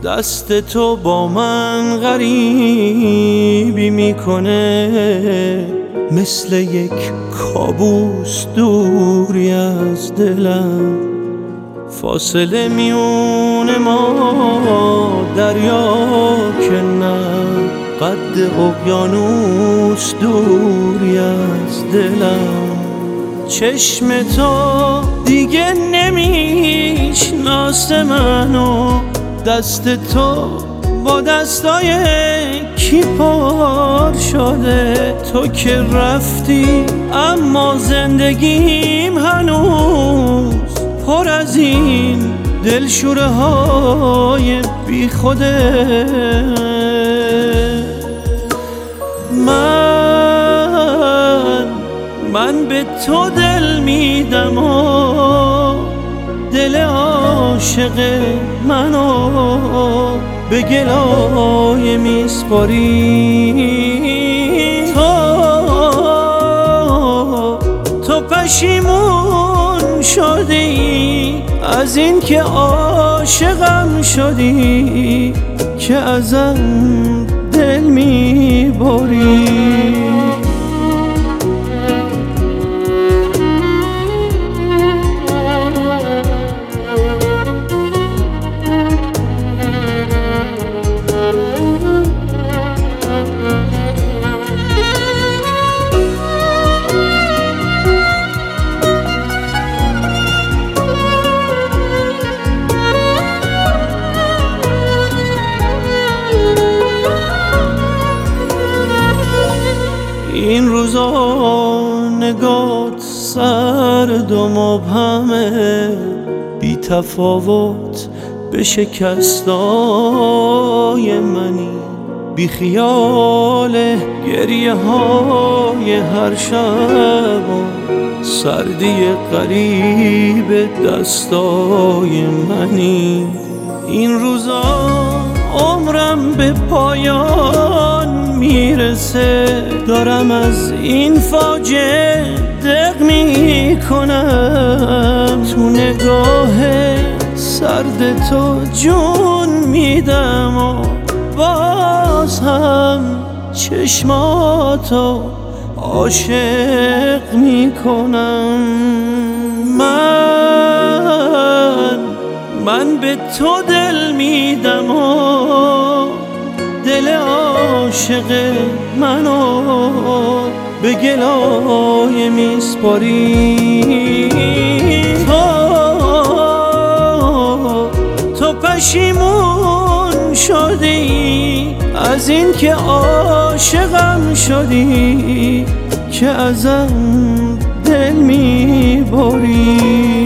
دست تو با من غریبی میکنه، مثل یک کابوس دوری از دلم. فاصله میون ما دریا که نه، قد اقیانوس دوری از دلم. چشم تو دیگه نمیشناسه منو، دست تو با دستای کی پر شده. تو که رفتی اما زندگیم هنوز پر از این دلشوره های بی خوده. من به تو دل میدم و دل عاشق منو به گلای میسپاری. تو پشیمون شدی از این که عاشقم شدی، که ازم دل میبری. این روزا نگات سرد و مبهمه، بی تفاوت به شکستای منی، بی خیال گریه های هر شب و سردی قریب دستای منی. این روزا عمرم به پایان میرسه، دارم از این فاجعه دق میکنم. تو نگاه سرد تو جون میدم و باز هم چشماتو عاشق میکنم. من به تو دل میدم و دل عاشق منو به گلای میسپاری. تو پشیمون شدی از این که عاشقم شدی، که ازم دل میبری.